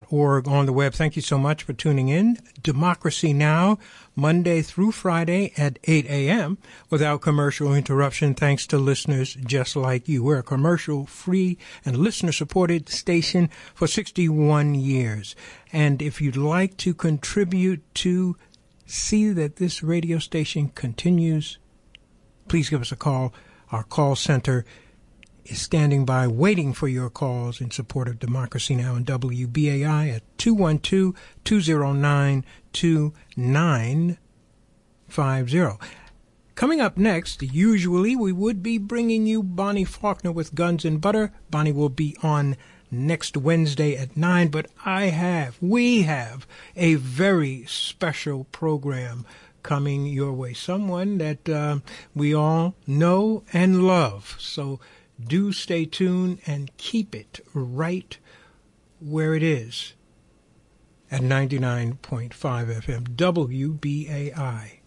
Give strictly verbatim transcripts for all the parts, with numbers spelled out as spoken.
org on the web. Thank you so much for tuning in. Democracy Now!, Monday through Friday at eight a.m. without commercial interruption, thanks to listeners just like you. We're a commercial-free and listener-supported station for sixty-one years. And if you'd like to contribute to see that this radio station continues, please give us a call. Our call center is standing by waiting for your calls in support of Democracy Now! And W B A I at two one two, two zero nine, two nine five zero. Coming up next, usually we would be bringing you Bonnie Faulkner with Guns and Butter. Bonnie will be on next Wednesday at nine, but I have, we have a very special program coming your way. Someone that uh, we all know and love. So do stay tuned and keep it right where it is at ninety-nine point five F M W B A I.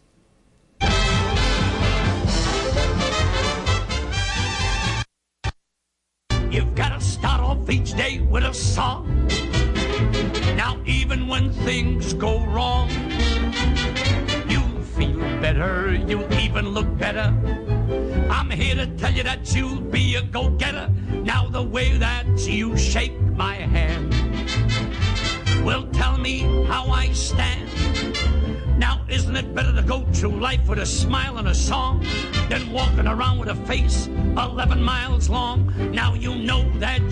You've got to start off each day with a song. Now even when things go wrong, you feel better, you even look better. I'm here to tell you that you'll be a go-getter. Now the way that you shake my hand will tell me how I stand. Now isn't it better to go through life with a smile and a song than walking around with a face eleven miles long? Now you know that.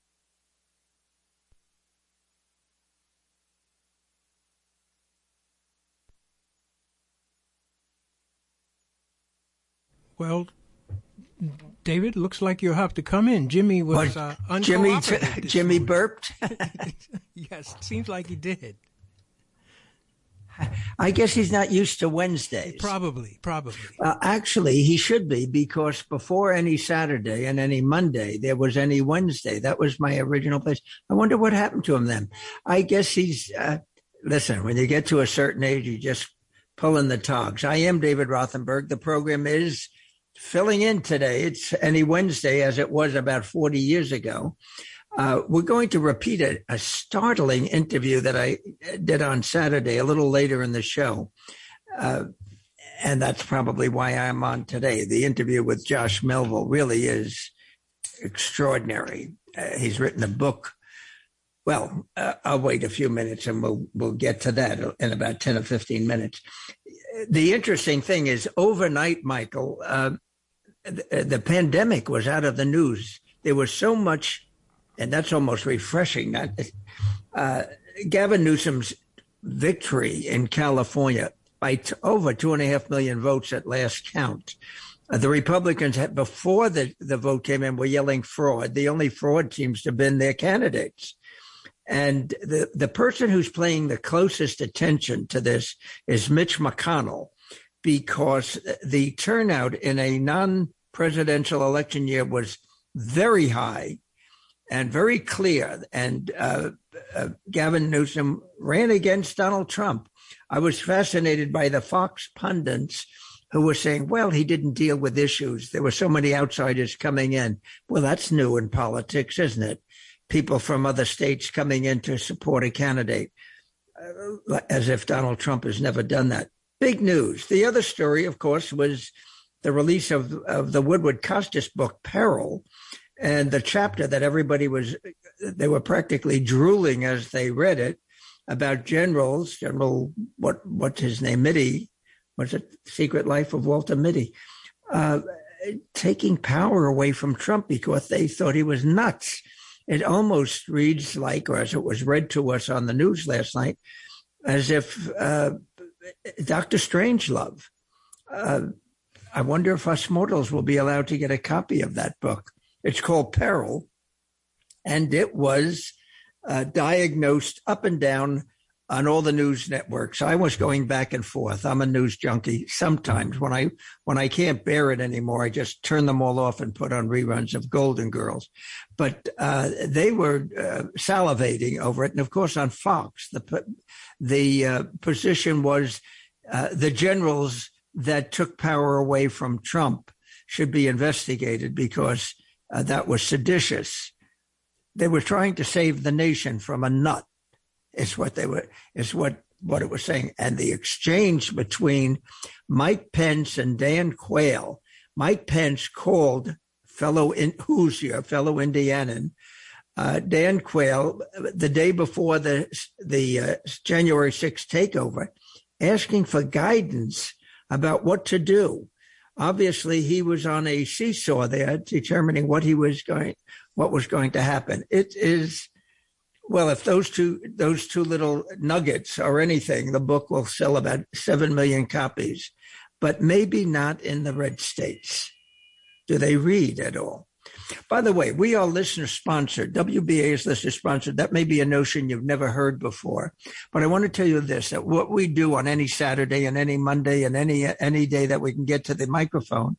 Well, David, looks like you'll have to come in. Jimmy was uh, Jimmy Jimmy morning. burped. Yes, it seems like he did. I guess he's not used to Wednesdays. Probably, probably. Uh, actually, he should be, because before any Saturday and any Monday, there was any Wednesday. That was my original place. I wonder what happened to him then. I guess he's, uh, listen, when you get to a certain age, you just pull in the togs. I am David Rothenberg. The program is filling in today. It's any Wednesday, as it was about forty years ago. Uh, we're going to repeat a, a startling interview that I did on Saturday, a little later in the show. Uh, and that's probably why I'm on today. The interview with Josh Melville really is extraordinary. Uh, he's written a book. Well, uh, I'll wait a few minutes and we'll, we'll get to that in about ten or fifteen minutes. The interesting thing is, overnight, Michael, uh, the, the pandemic was out of the news. There was so much, and that's almost refreshing. Not, uh, Gavin Newsom's victory in California by t- over two and a half million votes at last count. Uh, the Republicans, had, before the, the vote came in, were yelling fraud. The only fraud seems to have been their candidates. And the, the person who's paying the closest attention to this is Mitch McConnell, because the turnout in a non-presidential election year was very high and very clear. And uh, uh, Gavin Newsom ran against Donald Trump. I was fascinated by the Fox pundits who were saying, well, he didn't deal with issues. There were so many outsiders coming in. Well, that's new in politics, isn't it? People from other states coming in to support a candidate, uh, as if Donald Trump has never done that. Big news. The other story, of course, was the release of, of the Woodward Costas book, Peril, and the chapter that everybody was, they were practically drooling as they read it, about generals, General, what what's his name, Mitty, what's it, Secret Life of Walter Mitty, uh, taking power away from Trump because they thought he was nuts. It almost reads like, or as it was read to us on the news last night, as if uh, Doctor Strangelove. Uh, I wonder if us mortals will be allowed to get a copy of that book. It's called Peril, and it was uh, diagnosed up and down on all the news networks. I was going back and forth. I'm a news junkie. Sometimes when I when I can't bear it anymore, I just turn them all off and put on reruns of Golden Girls. But uh, they were uh, salivating over it. And of course, on Fox, the the uh, position was uh, the generals that took power away from Trump should be investigated because uh, that was seditious. They were trying to save the nation from a nut is what they were, is what, what it was saying. And the exchange between Mike Pence and Dan Quayle, Mike Pence called fellow in Hoosier, fellow Indianan, uh, Dan Quayle, the day before the, the uh, January sixth takeover, asking for guidance about what to do. Obviously, he was on a seesaw there, determining what he was going, what was going to happen. It is, well, if those two those two little nuggets are anything, the book will sell about seven million copies, but maybe not in the red states. Do they read at all? By the way, we are listener-sponsored. W B A is listener-sponsored. That may be a notion you've never heard before. But I want to tell you this, that what we do on any Saturday and any Monday and any any day that we can get to the microphone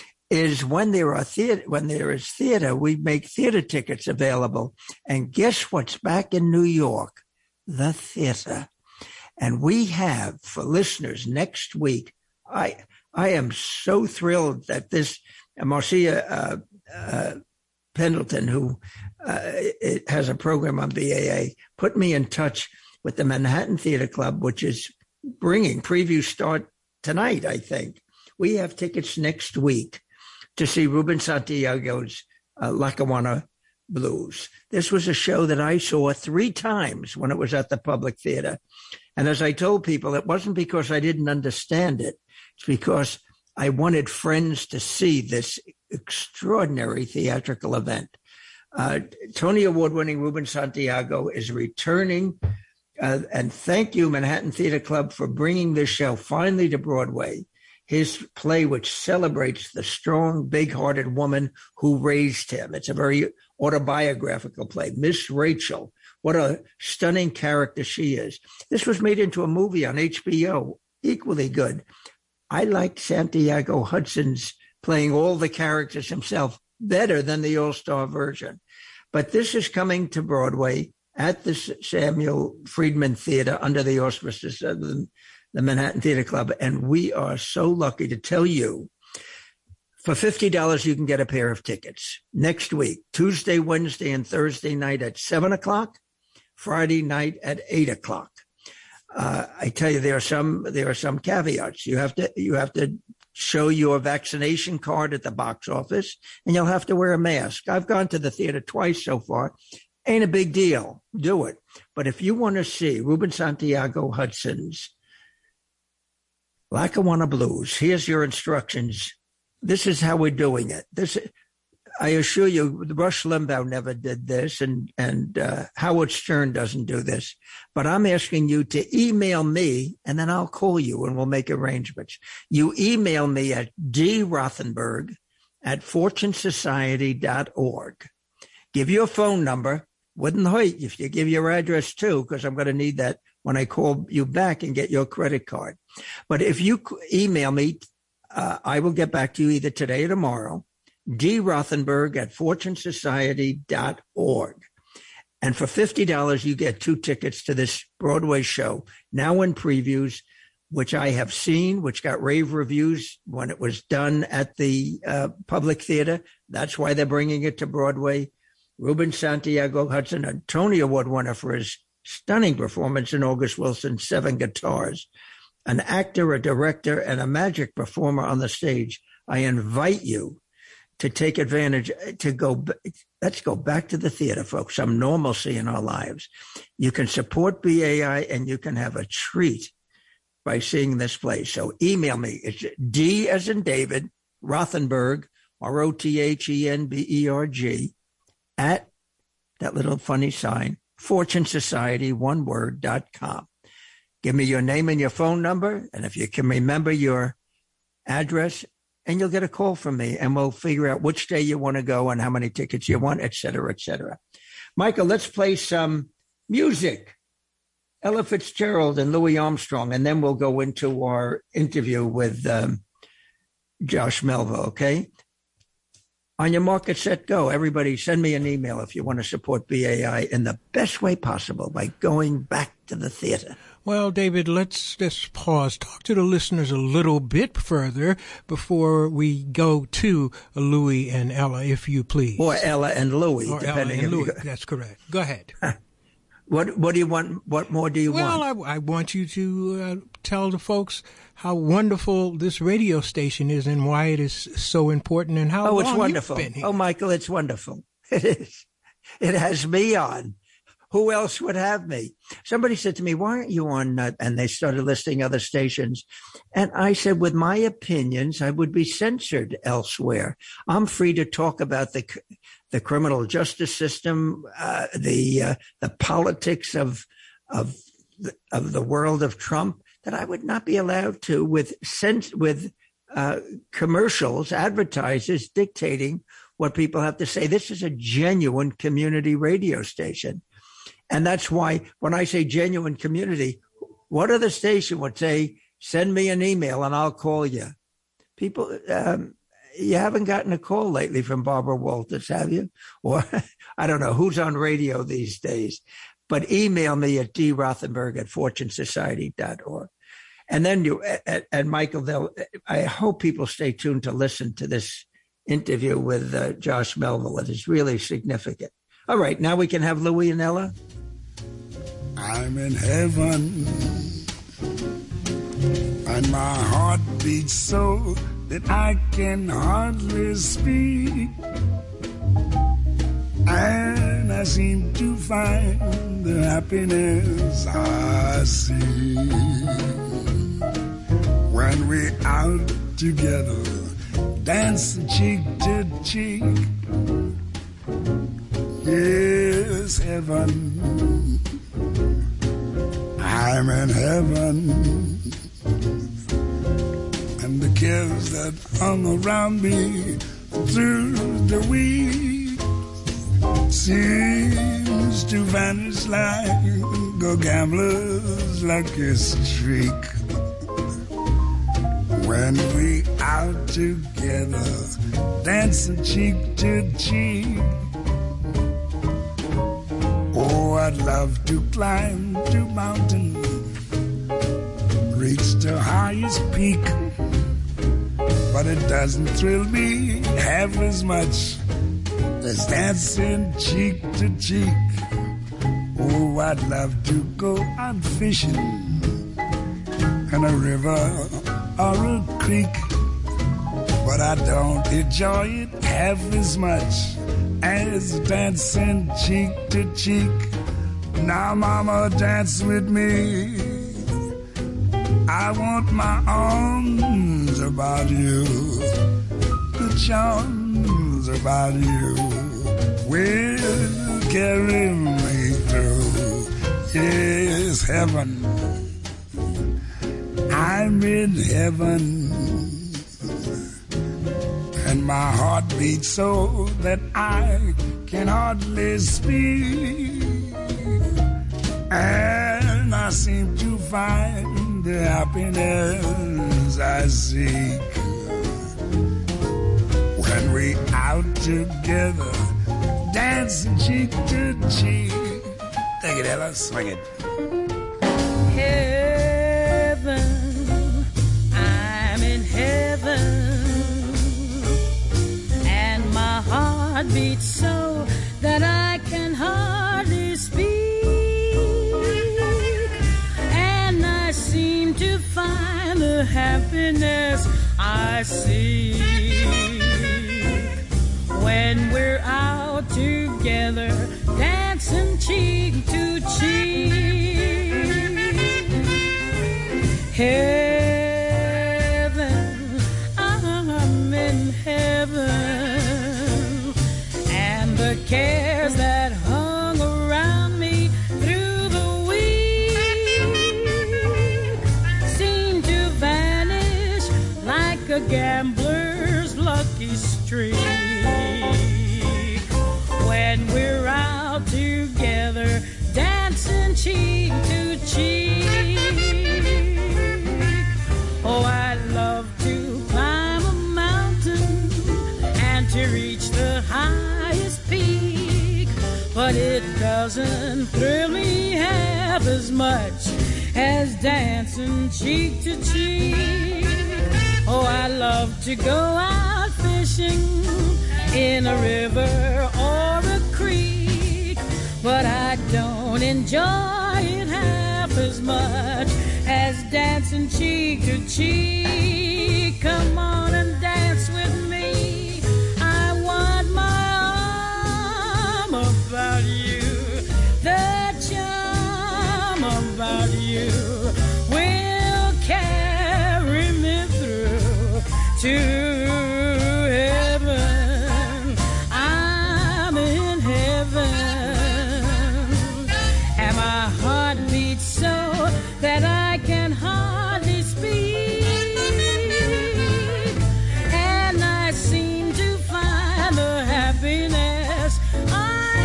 is when there are theater, when there is theater, we make theater tickets available. And guess what's back in New York? The theater. And we have, for listeners next week, I I am so thrilled that this Marcia uh, uh, Pendleton, who uh, it has a program on B A A, put me in touch with the Manhattan Theater Club, which is bringing previews start tonight, I think. We have tickets next week to see Ruben Santiago's uh, Lackawanna Blues. This was a show that I saw three times when it was at the Public Theater. And as I told people, it wasn't because I didn't understand it. It's because I wanted friends to see this extraordinary theatrical event. Uh, Tony Award-winning Ruben Santiago is returning. Uh, and thank you, Manhattan Theater Club, for bringing this show finally to Broadway. His play, which celebrates the strong, big-hearted woman who raised him. It's a very autobiographical play. Miss Rachel, what a stunning character she is. This was made into a movie on H B O, equally good. I liked Santiago Hudson's playing all the characters himself better than the all-star version. But this is coming to Broadway at the Samuel Friedman Theater under the auspices of the, the Manhattan Theater Club. And we are so lucky to tell you, for fifty dollars, you can get a pair of tickets next week, Tuesday, Wednesday, and Thursday night at seven o'clock, Friday night at eight o'clock. Uh, I tell you, there are some there are some caveats. You have to you have to show your vaccination card at the box office, and you'll have to wear a mask. I've gone to the theater twice so far. Ain't a big deal. Do it. But if you want to see Ruben Santiago Hudson's Lackawanna Blues, here's your instructions. This is how we're doing it. This, I assure you, Rush Limbaugh never did this, and and uh, Howard Stern doesn't do this. But I'm asking you to email me, and then I'll call you, and we'll make arrangements. You email me at d rothenberg at fortune society dot org. Give your phone number. Wouldn't hurt if you give your address too, because I'm going to need that when I call you back and get your credit card. But if you email me, uh, I will get back to you either today or tomorrow. D Rothenberg at fortune society dot org. And for fifty dollars, you get two tickets to this Broadway show, now in previews, which I have seen, which got rave reviews when it was done at the uh, Public Theater. That's why they're bringing it to Broadway. Ruben Santiago Hudson, a Tony Award winner for his stunning performance in August Wilson's Seven Guitars, an actor, a director, and a magic performer on the stage. I invite you to take advantage, to go, let's go back to the theater, folks, some normalcy in our lives. You can support B A I and you can have a treat by seeing this play. So email me. It's D as in David, Rothenberg, R O T H E N B E R G, at that little funny sign, fortune society, one word, dot com. Give me your name and your phone number, and if you can remember your address, and you'll get a call from me, and we'll figure out which day you want to go and how many tickets you want, et cetera, et cetera. Michael, let's play some music. Ella Fitzgerald and Louis Armstrong, and then we'll go into our interview with um, Josh Melville, okay? On your mark, get set, go. Everybody send me an email if you want to support B A I in the best way possible by going back to the theater. Well, David, let's just pause. Talk to the listeners a little bit further before we go to Louis and Ella, if you please. Or Ella and Louis, or depending Ella and on Louis. That's correct. Go ahead. What What do you want? What more do you well, want? Well, I, I want you to uh, tell the folks how wonderful this radio station is and why it is so important and how oh, long it's wonderful. You've been here. Oh, Michael, it's wonderful. It is. It has me on. Who else would have me? Somebody said to me, why aren't you on? Uh, and they started listing other stations. And I said, with my opinions, I would be censored elsewhere. I'm free to talk about the the criminal justice system, uh, the uh, the politics of of the, of the world of Trump, that I would not be allowed to with sense with uh, commercials, advertisers dictating what people have to say. This is a genuine community radio station. And that's why when I say genuine community, what other station would say, send me an email and I'll call you? People, um, you haven't gotten a call lately from Barbara Walters, have you? Or I don't know who's on radio these days, but email me at d rothenberg at fortune society dot org. And then you, and, and Michael, they'll, I hope people stay tuned to listen to this interview with uh, Josh Melville. It is really significant. All right, now we can have Louie and Ella. I'm in heaven, and my heart beats so that I can hardly speak, and I seem to find the happiness I see when we're out together, dancing cheek to cheek. Yes, heaven, I'm in heaven, and the cares that hung around me through the week seems to vanish like a gambler's lucky streak. When we out together, dancing cheek to cheek. Oh, I'd love to climb to mountain, reach the highest peak, but it doesn't thrill me half as much as dancing cheek to cheek. Oh, I'd love to go out fishing in a river or a creek, but I don't enjoy it half as much as dancing cheek to cheek. Now, mama, dance with me. I want my arms about you, the charms about you will carry me through. Yes, heaven, I'm in heaven, and my heart beats so that I can hardly speak, and I seem to find the happiness I seek when we out together, dancing cheek to cheek. Take it, Ella, swing it. Heaven, I'm in heaven, and my heart beats so that I can hardly speak, and I seem to find the happiness I seek when we're out together, dancing cheek to cheek. Heaven, I'm in heaven, and the cares that hung around me through the week seem to vanish like a gambler's lucky streak when we're out together, dancing cheek to cheek. Oh, I love to climb a mountain and to reach the highest peak, but it doesn't thrill me half as much as dancing cheek to cheek. Oh, I love to go out fishing in a river or a creek, but I don't enjoy it half as much as dancing cheek to cheek. Come on and dance with me. I want my arm about you. The charm about you will carry me through to heaven. I'm in heaven, and my heart beats so that I can hardly speak, and I seem to find the happiness I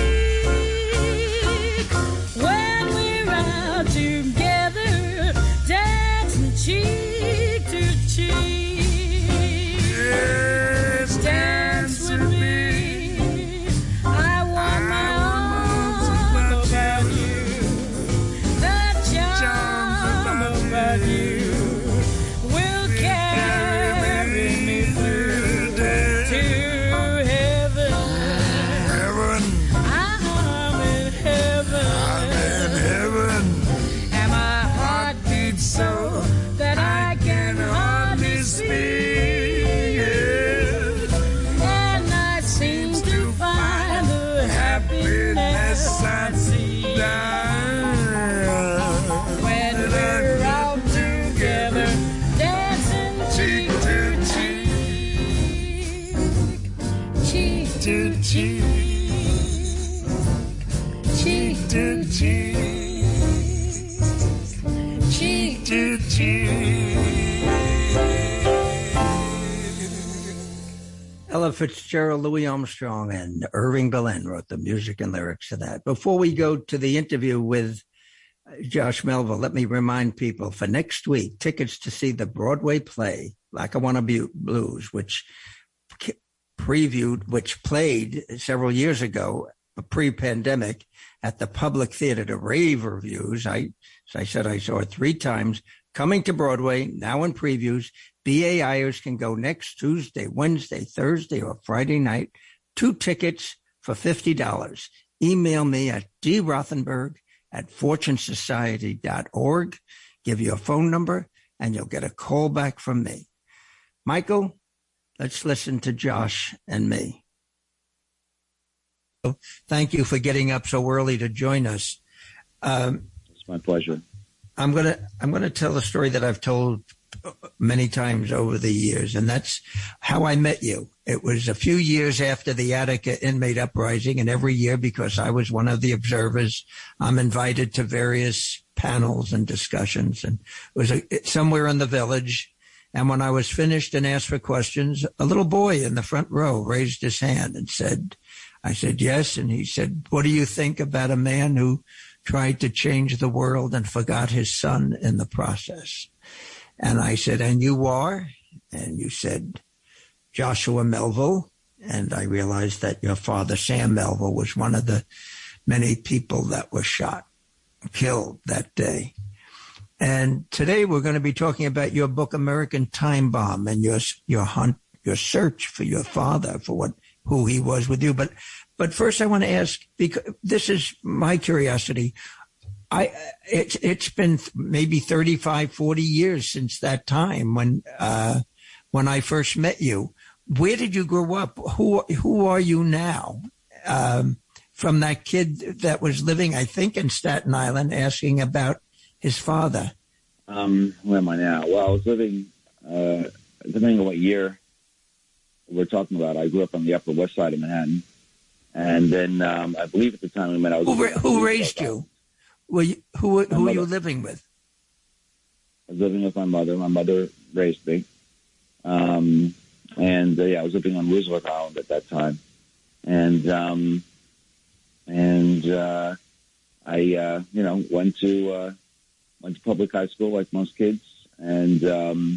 seek when we're out together, dancing cheek to cheek. Yes, Dance with me. I want my arms about you. The charm about you will carry me through to heaven. heaven, I'm in heaven, I'm in heaven. and my heart beats so that I can hardly speak, and I seem to find the happiness I seek when we're out together, dancing cheek to cheek, cheek to cheek, cheek to cheek, cheek to Ella Fitzgerald, Louis Armstrong, and Irving Berlin wrote the music and lyrics to that. Before we go to the interview with Josh Melville, let me remind people for next week, tickets to see the Broadway play, Lackawanna Blues, which previewed, which played several years ago, pre-pandemic, at the Public Theater to rave reviews. I, as I said, I saw it three times. Coming to Broadway, now in previews. B A Iers can go next Tuesday, Wednesday, Thursday, or Friday night. Two tickets for fifty dollars. Email me at d rothenberg at fortune society dot org. Give you a phone number, and you'll get a call back from me. Michael, let's listen to Josh and me. Thank you for getting up so early to join us. Um, It's my pleasure. I'm gonna I'm gonna tell a story that I've told many times over the years, and that's how I met you. It was a few years after the Attica inmate uprising, and every year, because I was one of the observers, I'm invited to various panels and discussions. And it was a, somewhere in the village. And when I was finished and asked for questions, a little boy in the front row raised his hand and said, I said, yes. And he said, what do you think about a man who tried to change the world and forgot his son in the process? And I said, and you are? And you said, Joshua Melville. And I realized that your father, Sam Melville, was one of the many people that were shot, killed that day. And today we're going to be talking about your book, American Time Bomb, and your your hunt, your search for your father, for what who he was with you. But but first, I want to ask, because this is my curiosity. I it's it's been maybe thirty-five, forty years since that time when uh, when I first met you. Where did you grow up? Who who are you now? Um, from that kid that was living, I think, in Staten Island, asking about his father. Um, where am I now? Well, I was living, uh, depending on what year we're talking about, I grew up on the Upper West Side of Manhattan. And then um, I believe at the time we met, I was... Who, who raised you? Were you who, who were you living with? I was living with my mother. My mother raised me. Um, and, uh, yeah, I was living on Roosevelt Island at that time. And, um, and uh, I, uh, you know, went to... Uh, Went to public high school like most kids, and um,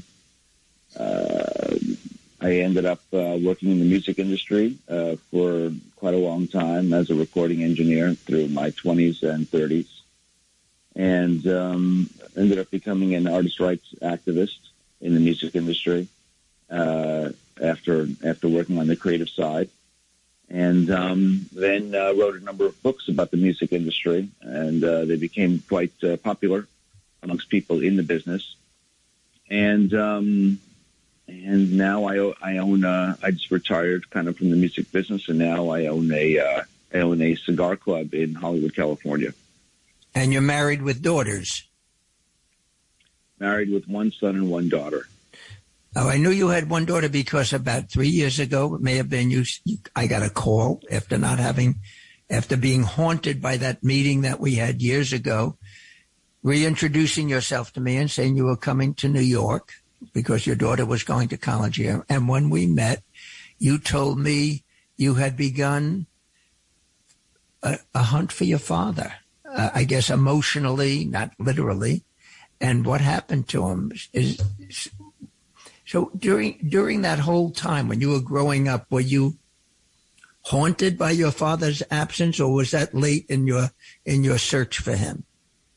uh, I ended up uh, working in the music industry uh, for quite a long time as a recording engineer through my twenties and thirties, and um, ended up becoming an artist rights activist in the music industry uh, after after working on the creative side. and um, then uh, wrote a number of books about the music industry, and uh, they became quite uh, popular amongst people in the business. And um, and now I, I own, uh, I just retired kind of from the music business, and now I own a, uh, I own a cigar club in Hollywood, California. And you're married with daughters? Married with one son and one daughter. Oh, I knew you had one daughter because about three years ago, it may have been you, you I got a call after not having, after being haunted by that meeting that we had years ago, reintroducing yourself to me and saying you were coming to New York because your daughter was going to college here. And when we met, you told me you had begun a, a hunt for your father, uh, I guess emotionally, not literally. And what happened to him is, is so during during that whole time when you were growing up, were you haunted by your father's absence, or was that late in your in your search for him?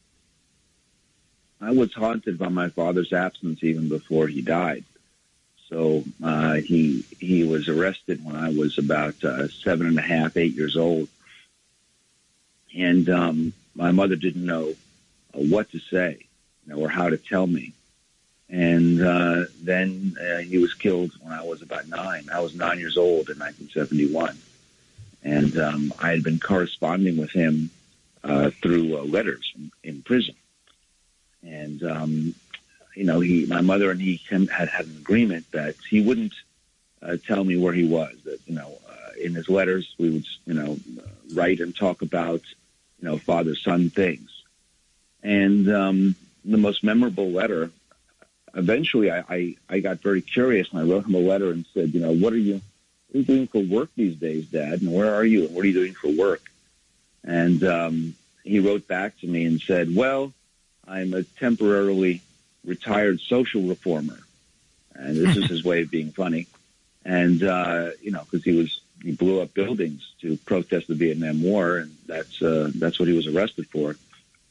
I was haunted by my father's absence even before he died. So uh, he he was arrested when I was about uh, seven and a half, eight years old, and um, my mother didn't know uh, what to say, you know, or how to tell me. And uh, then uh, he was killed when I was about nine. I was nine years old in nineteen seventy-one, and um, I had been corresponding with him uh, through uh, letters in, in prison. And, um, you know, he, my mother and he had had an agreement that he wouldn't uh, tell me where he was. That, you know, uh, in his letters, we would, you know, write and talk about, you know, father-son things. And um, the most memorable letter, eventually I, I, I got very curious, and I wrote him a letter and said, you know, what are you, what are you doing for work these days, Dad? And where are you? And what are you doing for work? And um, he wrote back to me and said, well, I'm a temporarily retired social reformer. And this is his way of being funny. And, uh, you know, because he was, he blew up buildings to protest the Vietnam War, and that's, uh, that's what he was arrested for.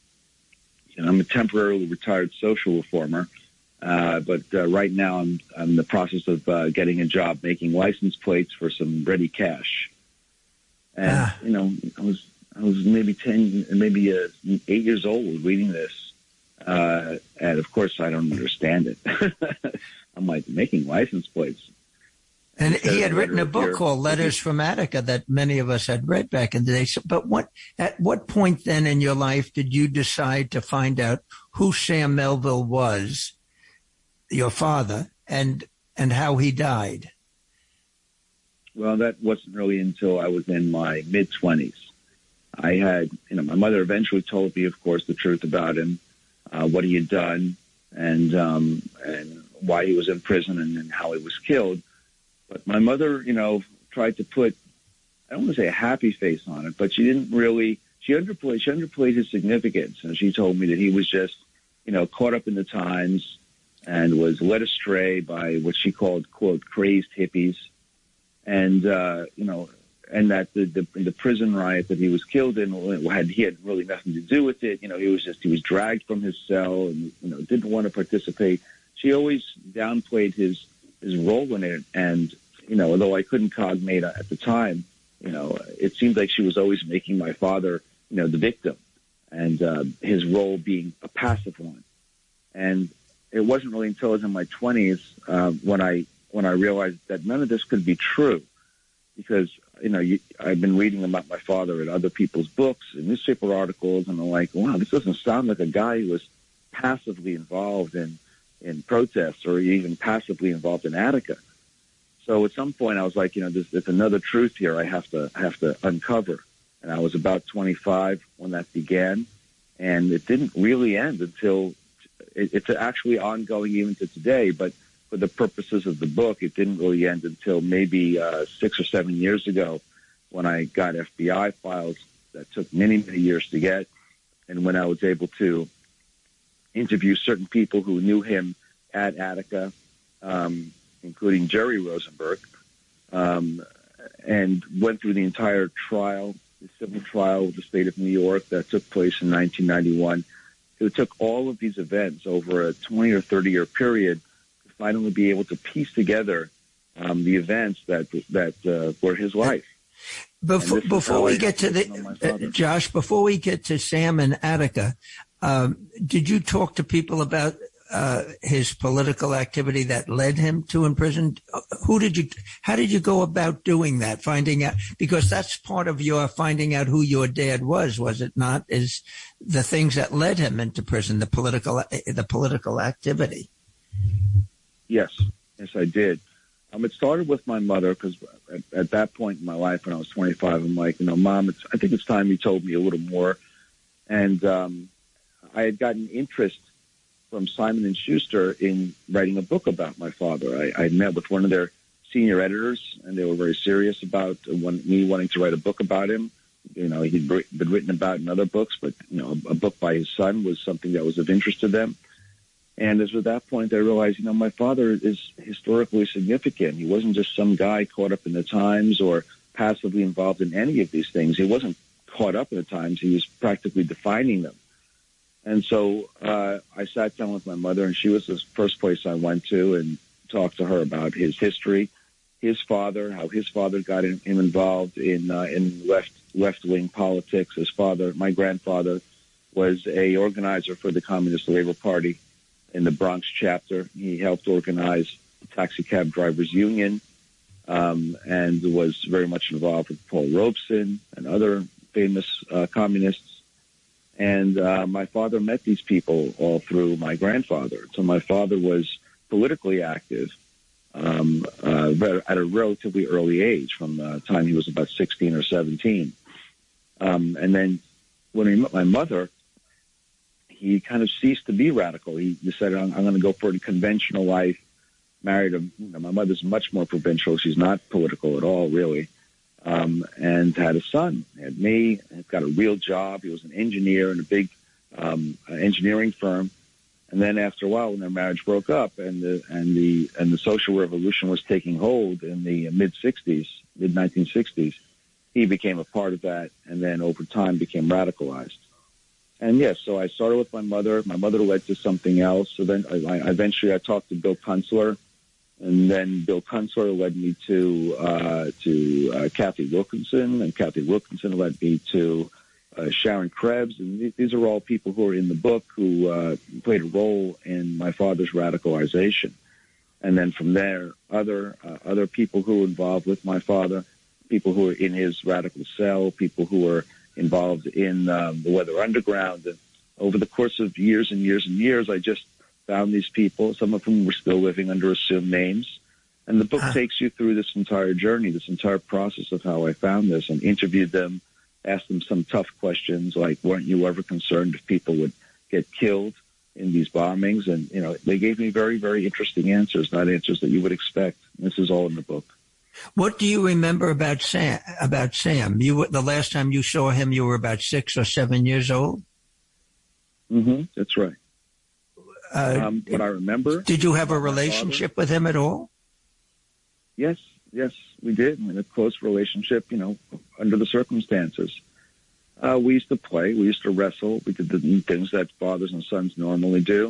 And I'm a temporarily retired social reformer. Uh, but uh, right now I'm, I'm in the process of uh, getting a job making license plates for some ready cash. And, ah. you know, I was, I was maybe ten, maybe uh, eight years old reading this. Uh, and of course, I don't understand it. I'm like, making license plates. And he had written a book called Letters from Attica that many of us had read back in the day. So, but what, at what point then in your life did you decide to find out who Sam Melville was, your father, and, and how he died? Well, that wasn't really until I was in my mid twenties. I had, you know, my mother eventually told me, of course, the truth about him. Uh, what he had done, and um, and why he was in prison, and, and how he was killed. But my mother, you know, tried to put, I don't want to say a happy face on it, but she didn't really, she underplayed, she underplayed his significance. And she told me that he was just, you know, caught up in the times and was led astray by what she called, quote, crazed hippies. And, uh, you know, and that the, the the prison riot that he was killed in had he had really nothing to do with it. You know, he was just he was dragged from his cell and you know didn't want to participate. She always downplayed his his role in it, and you know, although I couldn't cognate at the time, you know, it seemed like she was always making my father, you know, the victim, and uh, his role being a passive one. And it wasn't really until I was in my twenties uh, when I when I realized that none of this could be true, because you know, you, I've been reading about my father in other people's books and newspaper articles, and I'm like, wow, this doesn't sound like a guy who was passively involved in, in protests or even passively involved in Attica. So at some point I was like, you know, there's, there's another truth here I have to I have to uncover. And I was about twenty-five when that began, and it didn't really end until it, it's actually ongoing even to today, but for the purposes of the book, it didn't really end until maybe uh, six or seven years ago when I got F B I files that took many, many years to get, and when I was able to interview certain people who knew him at Attica, um, including Jerry Rosenberg, um, and went through the entire trial, the civil trial with the state of New York that took place in nineteen ninety-one. It took all of these events over a twenty or thirty year period finally be able to piece together um, the events that that uh, were his life. Before, before we get to the, uh, Josh, before we get to Sam and Attica, um, did you talk to people about uh, his political activity that led him to imprison? Who did you, how did you go about doing that? Finding out, because that's part of your finding out who your dad was, was it not? Is the things that led him into prison, the political, the political activity. Yes, yes, I did. Um, it started with my mother because at, at that point in my life, when I was twenty-five, I'm like, you know, Mom, it's, I think it's time you told me a little more. And um, I had gotten interest from Simon and Schuster in writing a book about my father. I, I met with one of their senior editors, and they were very serious about one, me wanting to write a book about him. You know, he'd been written about in other books, but, you know, a, a book by his son was something that was of interest to them. And as at that point, I realized, you know, my father is historically significant. He wasn't just some guy caught up in the times or passively involved in any of these things. He wasn't caught up in the times. He was practically defining them. And so uh, I sat down with my mother, and she was the first place I went to and talked to her about his history, his father, how his father got him involved in uh, in left left-wing politics. His father, my grandfather, was a organizer for the Communist Labor Party in the Bronx chapter. He helped organize the Taxi Cab Drivers Union um, and was very much involved with Paul Robeson and other famous uh, communists. And uh, my father met these people all through my grandfather. So my father was politically active um, uh, at a relatively early age, from the time he was about sixteen or seventeen. Um, and then when he met my mother, he kind of ceased to be radical. He said, I'm, I'm going to go for a conventional life. Married a, you know, my mother's much more provincial. She's not political at all, really. Um, and had a son. Had me. Had got a real job. He was an engineer in a big um, engineering firm. And then after a while, when their marriage broke up and the and the and the social revolution was taking hold in the mid sixties, mid nineteen sixties, he became a part of that, and then over time became radicalized. And yes, so I started with my mother. My mother led to something else. So then I, I eventually I talked to Bill Kunstler, and then Bill Kunstler led me to uh, to uh, Kathy Wilkinson, and Kathy Wilkinson led me to uh, Sharon Krebs. And th- these are all people who are in the book who uh, played a role in my father's radicalization. And then from there, other uh, other people who were involved with my father, people who were in his radical cell, people who were involved in um, the Weather Underground. And over the course of years and years and years, I just found these people, some of whom were still living under assumed names. And the book uh. takes you through this entire journey, this entire process of how I found this, and interviewed them, asked them some tough questions, like, weren't you ever concerned if people would get killed in these bombings? And, you know, they gave me very, very interesting answers, not answers that you would expect. This is all in the book. What do you remember about Sam? About Sam, you the last time you saw him, you were about six or seven years old. Mm-hmm. That's right. Uh, um, what I remember. Did you have a relationship with him at all? Yes, yes, we did. I mean, a close relationship. You know, under the circumstances, uh, we used to play. We used to wrestle. We did the things that fathers and sons normally do.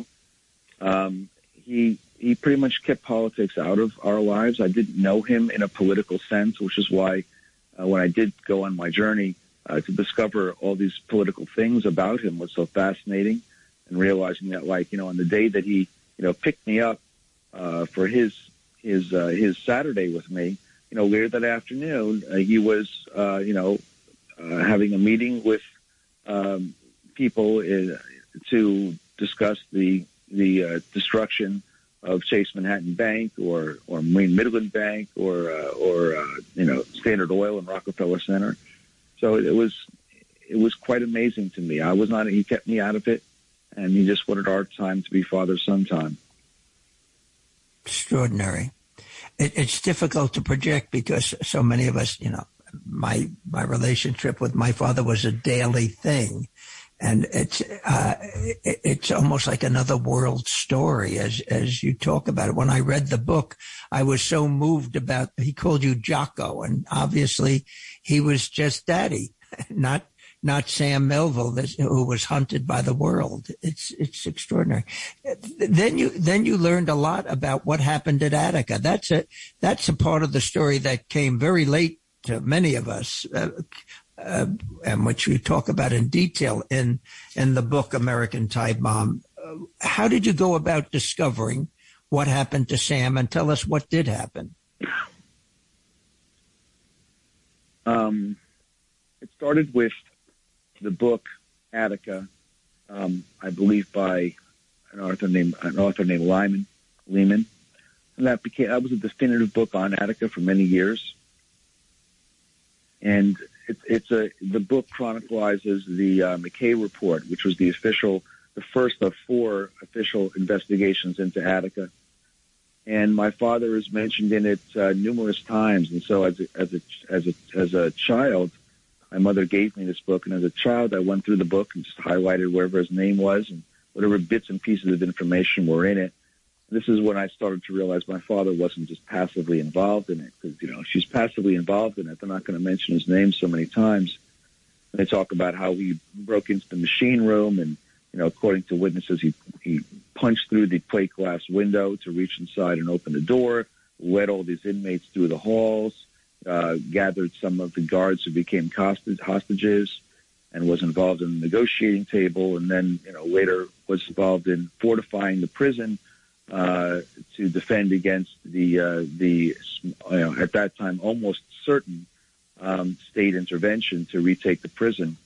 Um, he. He pretty much kept politics out of our lives. I didn't know him in a political sense, which is why uh, when I did go on my journey uh, to discover all these political things about him was so fascinating, and realizing that, like, you know, on the day that he, you know, picked me up uh, for his his uh, his Saturday with me, you know, later that afternoon, uh, he was, uh, you know, uh, having a meeting with um, people in, to discuss the the uh, destruction of Chase Manhattan Bank or, or Marine Midland Bank or, uh, or, uh, you know, Standard Oil and Rockefeller Center. So it was, it was quite amazing to me. I was not, he kept me out of it, and he just wanted our time to be father-son time. Extraordinary. It, it's difficult to project because so many of us, you know, my, my relationship with my father was a daily thing. And it's uh, it's almost like another world story as as you talk about it. When I read the book, I was so moved about. He called you Jocko, and obviously he was just Daddy, not not Sam Melville, who was hunted by the world. It's it's extraordinary. Then you then you learned a lot about what happened at Attica. That's a that's a part of the story that came very late to many of us, uh, uh, and which we talk about in detail in in the book American Time Bomb. Uh, how did you go about discovering what happened to Sam, and tell us what did happen? Um, it started with the book Attica, um, I believe by an author named an author named Lyman Lehman, and that became that was a definitive book on Attica for many years. And it's it's a the book chronicles the uh, McKay report, which was the official, the first of four official investigations into Attica. And my father is mentioned in it uh, numerous times. And so as a, as a as a as a child, my mother gave me this book, and as a child, I went through the book and just highlighted wherever his name was and whatever bits and pieces of information were in it. This is when I started to realize my father wasn't just passively involved in it, because, you know, if she's passively involved in it, they're not going to mention his name so many times. And they talk about how he broke into the machine room and, you know, according to witnesses, he, he punched through the plate glass window to reach inside and open the door, led all these inmates through the halls, uh, gathered some of the guards who became hostage, hostages, and was involved in the negotiating table, and then, you know, later was involved in fortifying the prison uh, to defend against the, uh, the you know, at that time, almost certain um, state intervention to retake the prison.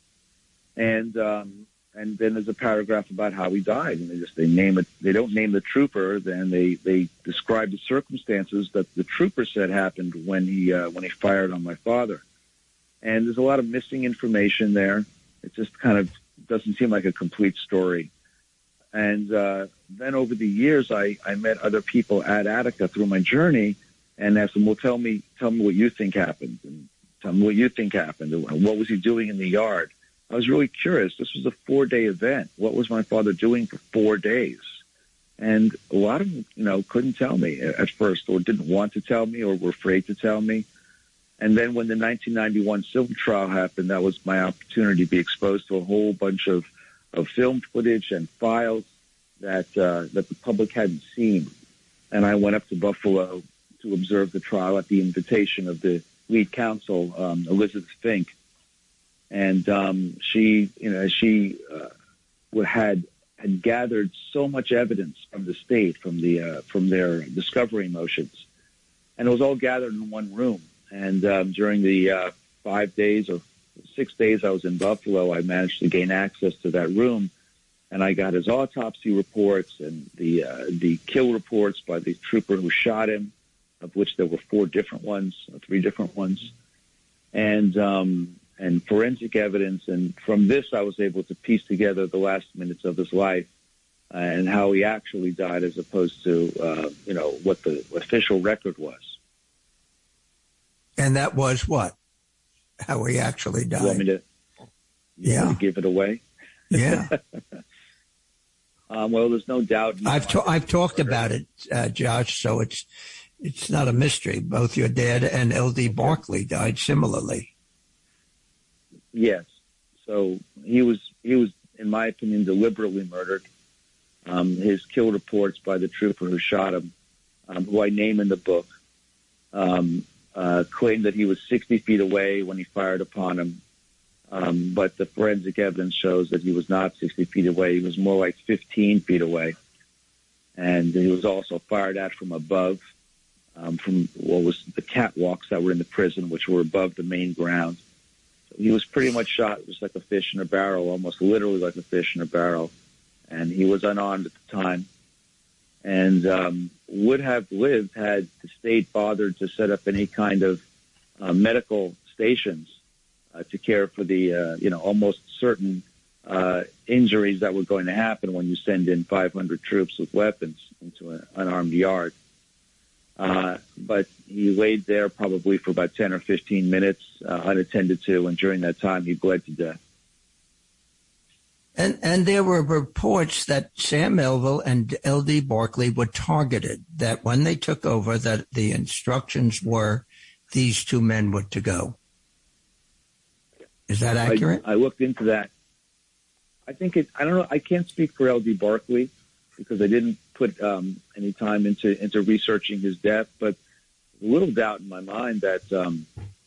And um, and then there's a paragraph about how he died, and they just they name it. They don't name the trooper. Then they they describe the circumstances that the trooper said happened when he uh, when he fired on my father. And there's a lot of missing information there. It just kind of doesn't seem like a complete story. And uh, then over the years, I, I met other people at Attica through my journey and asked them, well, tell me, tell me what you think happened, and tell me what you think happened. What was he doing in the yard? I was really curious. This was a four-day event. What was my father doing for four days? And a lot of them, you know, couldn't tell me at first, or didn't want to tell me, or were afraid to tell me. And then when the nineteen ninety-one civil trial happened, that was my opportunity to be exposed to a whole bunch of, of film footage and files that uh, that the public hadn't seen. And I went up to Buffalo to observe the trial at the invitation of the lead counsel, um, Elizabeth Fink. And um, she, you know, she uh, had had gathered so much evidence from the state, from the uh, from their discovery motions, and it was all gathered in one room. And um, during the uh, five days or six days I was in Buffalo, I managed to gain access to that room, and I got his autopsy reports and the uh, the kill reports by the trooper who shot him, of which there were four different ones, or three different ones, and um, and forensic evidence. And from this, I was able to piece together the last minutes of his life uh, and how he actually died, as opposed to uh, you know what the official record was. And that was what? How he actually died. You want me to, you yeah. want me to give it away? Yeah. um, well, there's no doubt. I've ta- I've talked about it, uh, Josh. So it's it's not a mystery. Both your dad and L D Barkley died similarly. Yes. So he was he was, in my opinion, deliberately murdered. Um, his kill reports by the trooper who shot him, um, who I name in the book, um, uh, claimed that he was sixty feet away when he fired upon him. Um, but the forensic evidence shows that he was not sixty feet away. He was more like fifteen feet away. And he was also fired at from above, um, from what was the catwalks that were in the prison, which were above the main ground. So he was pretty much shot just like a fish in a barrel, almost literally like a fish in a barrel. And he was unarmed at the time, and um, would have lived had the state bothered to set up any kind of uh, medical stations uh, to care for the, uh, you know, almost certain uh, injuries that were going to happen when you send in five hundred troops with weapons into an unarmed yard. Uh, but he laid there probably for about ten or fifteen minutes, uh, unattended to, and during that time he bled to death. And and there were reports that Sam Melville and L D Barkley were targeted, that when they took over, that the instructions were these two men were to go. Is that accurate? I, I looked into that. I think it, I don't know, I can't speak for L D Barkley because I didn't put um, any time into, into researching his death, but a little doubt in my mind that um,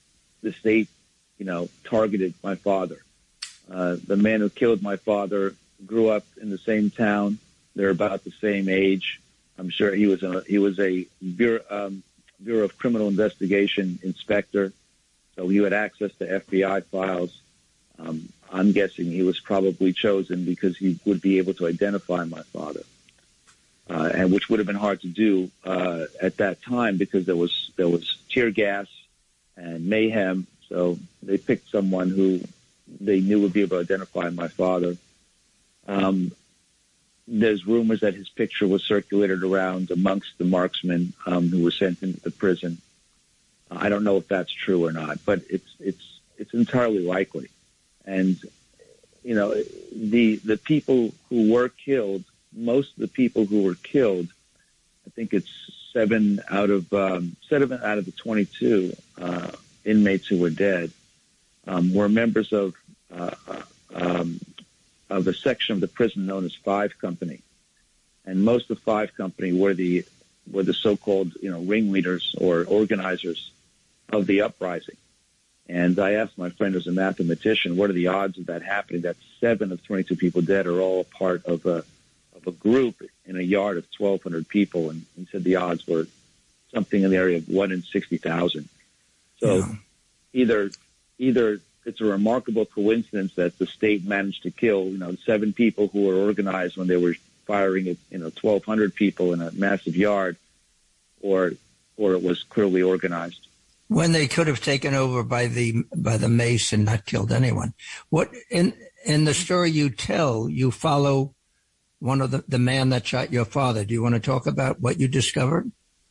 the state, you know, targeted my father. Uh, the man who killed my father grew up in the same town. They're about the same age. I'm sure he was a he was a Bureau, um, Bureau of Criminal Investigation inspector, so he had access to F B I files. Um, I'm guessing he was probably chosen because he would be able to identify my father, uh, and which would have been hard to do uh, at that time because there was there was tear gas and mayhem. So they picked someone who they knew would be able to identify my father. Um, there's rumors that his picture was circulated around amongst the marksmen um, who were sent into the prison. Uh, I don't know if that's true or not, but it's it's it's entirely likely. And you know, the the people who were killed, most of the people who were killed, I think it's seven out of um, seven out of the twenty-two uh, inmates who were dead um, were members of uh, um, of a section of the prison known as Five Company, and most of Five Company were the were the so-called you know ringleaders or organizers of the uprising. And I asked my friend who's a mathematician, what are the odds of that happening? That seven of twenty-two people dead are all part of a of a group in a yard of twelve hundred people, and he said the odds were something in the area of one in sixty thousand. So yeah. either either it's a remarkable coincidence that the state managed to kill, you know, seven people who were organized when they were firing at, you know, twelve hundred people in a massive yard, or or it was clearly organized. When they could have taken over by the by the mace and not killed anyone. What in in the story you tell, you follow one of the the man that shot your father. Do you want to talk about what you discovered?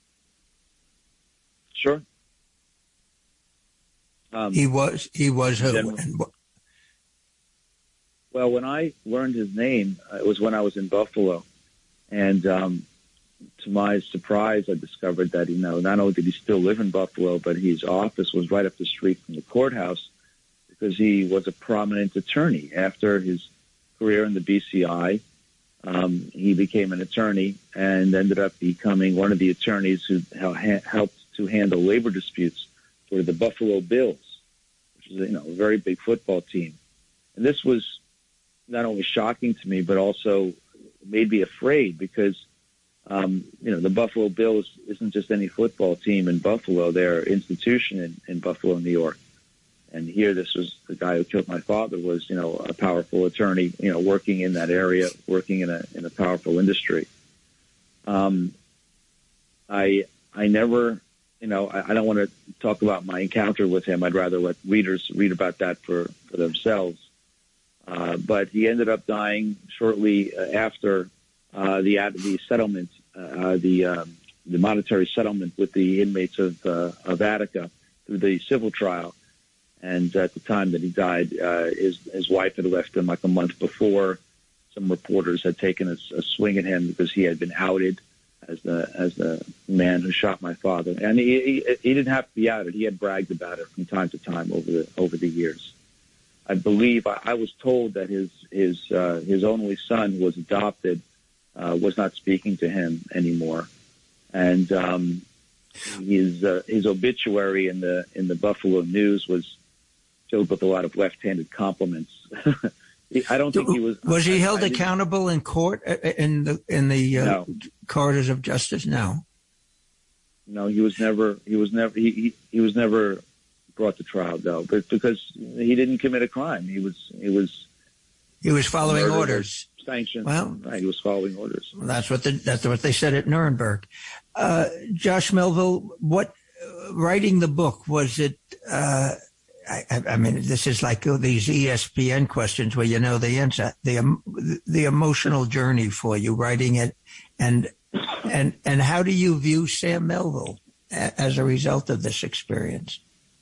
Sure. Um, he was he was who? General, and what? Well, when I learned his name, uh, it was when I was in Buffalo, and um, to my surprise, I discovered that, you know, not only did he still live in Buffalo, but his office was right up the street from the courthouse because he was a prominent attorney. After his career in the B C I, um, he became an attorney and ended up becoming one of the attorneys who helped to handle labor disputes for the Buffalo Bills, which is, you know, a very big football team. And this was not only shocking to me, but also made me afraid because Um, you know, the Buffalo Bills isn't just any football team in Buffalo. They're an institution in, in Buffalo, New York. And here, this was the guy who killed my father was, you know, a powerful attorney, you know, working in that area, working in a in a powerful industry. Um, I I never, you know, I, I don't want to talk about my encounter with him. I'd rather let readers read about that for, for themselves. Uh, but he ended up dying shortly after Uh, the the settlement, uh, the um, the monetary settlement with the inmates of uh, of Attica through the civil trial, and at the time that he died, uh, his his wife had left him like a month before. Some reporters had taken a, a swing at him because he had been outed as the as the man who shot my father, and he, he he didn't have to be outed. He had bragged about it from time to time over the over the years. I believe I, I was told that his his uh, his only son who was adopted. Uh, was not speaking to him anymore, and um, his uh, his obituary in the in the Buffalo News was filled with a lot of left-handed compliments. I don't think he was. Was he I, held I accountable in court in the in the uh, no. corridors of justice? No. No, he was never. He was never. He he, he was never brought to trial, though, but because he didn't commit a crime. He was. He was. He was following orders. Sanctions. Well, right, he was following orders. That's what the, that's what they said at Nuremberg. Uh, Josh Melville, what uh, writing the book was it? Uh, I, I mean, this is like these E S P N questions where you know the answer. The the emotional journey for you writing it, and and and how do you view Sam Melville as a result of this experience?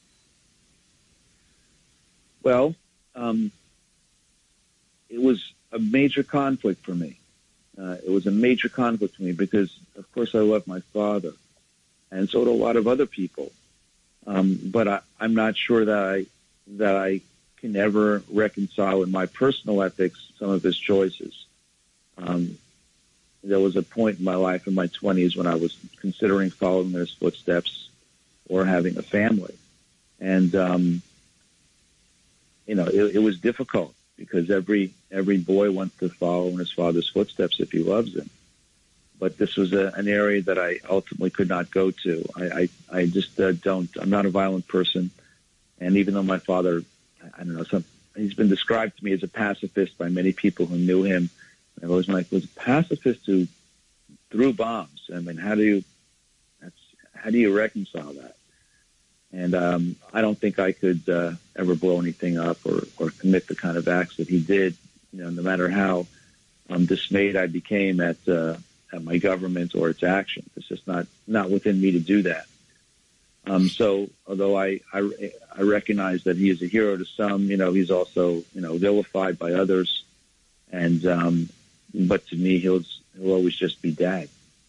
Well, um, it was a major conflict for me. Uh, it was a major conflict for me because, of course, I love my father, and so do a lot of other people. Um, but I, I'm not sure that I that I can ever reconcile in my personal ethics some of his choices. Um, there was a point in my life in my twenties when I was considering following in his footsteps or having a family, And, um, you know, it, it was difficult because every every boy wants to follow in his father's footsteps if he loves him. But this was a, an area that I ultimately could not go to. I, I, I just uh, don't, I'm not a violent person. And even though my father, I don't know, some, he's been described to me as a pacifist by many people who knew him. I was like, was a pacifist who threw bombs. I mean, how do you, that's, how do you reconcile that? And um, I don't think I could uh, ever blow anything up or, or commit the kind of acts that he did. You know, no matter how um, dismayed I became at uh, at my government or its action, it's just not not within me to do that. Um, so, although I, I I recognize that he is a hero to some, you know, he's also you know vilified by others, and um, but to me, he'll he'll always just be Dad.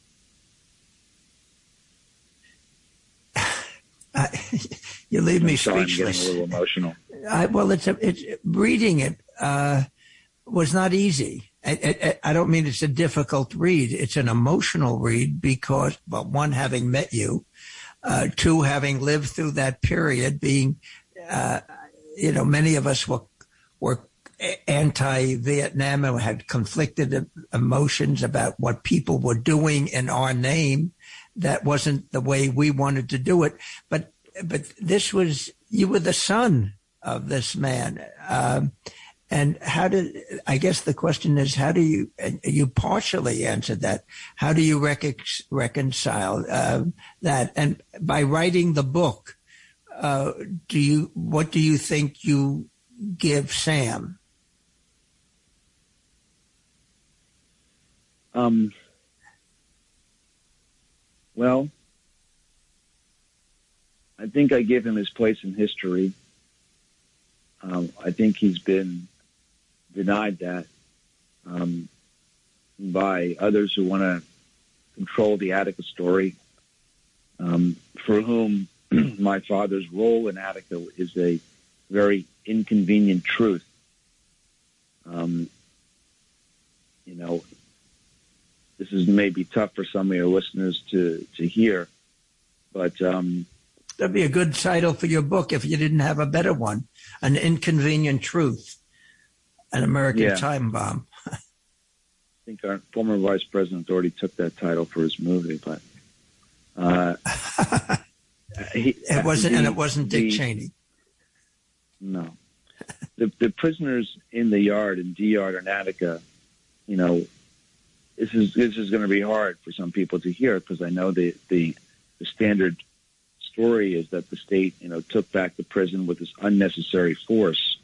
Uh, you leave me sorry, speechless. I'm getting a little emotional. I, well, it's a, it's reading it uh, was not easy. I, I, I don't mean it's a difficult read. It's an emotional read because, well, one, having met you, uh, two, having lived through that period, being, uh, you know, many of us were were anti-Vietnam and had conflicted emotions about what people were doing in our name. That wasn't the way we wanted to do it. But but this was, you were the son of this man. Um, and how did, I guess the question is, how do you, and you partially answered that, how do you rec- reconcile uh, that? And by writing the book, uh, do you, what do you think you give Sam? Um. Well, I think I give him his place in history. Um, I think he's been denied that um, by others who want to control the Attica story, um, for whom my father's role in Attica is a very inconvenient truth. Um, you know, this is maybe tough for some of your listeners to, to hear, but um, that'd be a good title for your book if you didn't have a better one. An Inconvenient Truth, an American yeah. Time Bomb. I think our former vice president already took that title for his movie, but uh, he, it wasn't, the, and it wasn't Dick the, Cheney. No, the the prisoners in the yard in D Yard in Attica, you know. This is this is going to be hard for some people to hear because I know the, the the standard story is that the state, you know, took back the prison with this unnecessary force.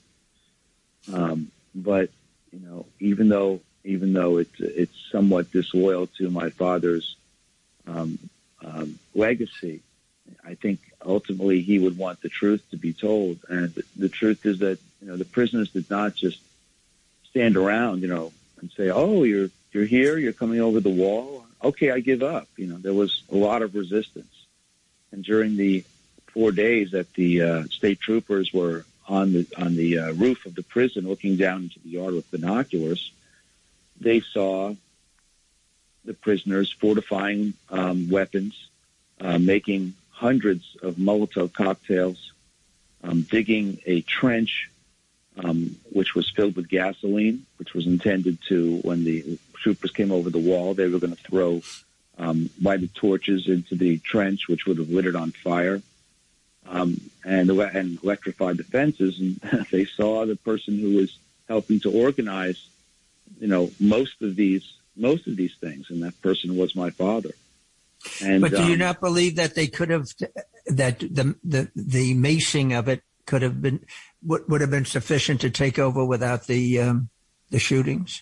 Um, but you know, even though even though it's it's somewhat disloyal to my father's um, um, legacy, I think ultimately he would want the truth to be told. And the, the truth is that you know the prisoners did not just stand around, you know, and say, "Oh, you're." You're here, you're coming over the wall. Okay, I give up. You know, there was a lot of resistance. And during the four days that the uh, state troopers were on the on the uh, roof of the prison looking down into the yard with binoculars, they saw the prisoners fortifying um, weapons, uh, making hundreds of Molotov cocktails, um, digging a trench, um, which was filled with gasoline, which was intended to, when the troopers came over the wall, they were going to throw um, lighted torches into the trench, which would have lit it on fire, um, and, and electrified the fences. And they saw the person who was helping to organize, you know, most of these most of these things, and that person was my father. And, but do you um, not believe that they could have, that the the the macing of it could have been would, would have been sufficient to take over without the um, the shootings?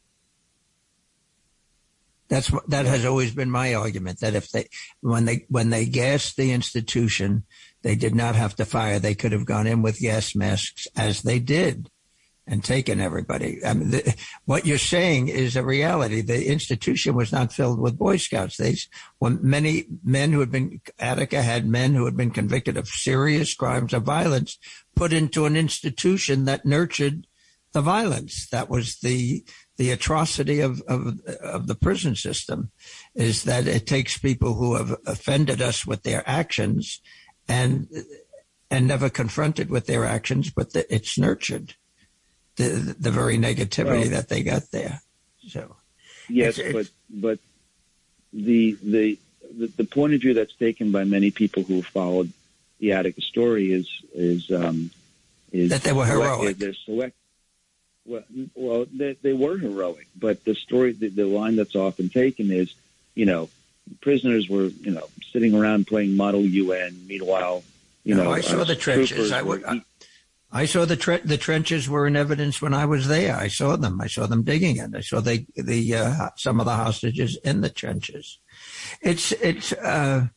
That's that has always been my argument, that if they when they when they gassed the institution, they did not have to fire. They could have gone in with gas masks, as they did, and taken everybody. I mean, the, what you're saying is a reality. The institution was not filled with Boy Scouts. They, when many men who had been, Attica had men who had been convicted of serious crimes of violence put into an institution that nurtured the violence. That was the the atrocity of, of, of the prison system, is that it takes people who have offended us with their actions and and never confronted with their actions, but the, it's nurtured the the very negativity well, that they got there. So yes, it's, but but the, the the the point of view that's taken by many people who have followed the Attica story is is um, is that they were heroic. They're select. Well, well, they, they were heroic, but the story, the, the line that's often taken is, you know, prisoners were, you know, sitting around playing Model U N. Meanwhile, you no, know, I saw uh, the trenches. I, were, I, I saw the tre- the trenches were in evidence when I was there. I saw them. I saw them digging it. I saw the the uh, some of the hostages in the trenches. It's it's uh,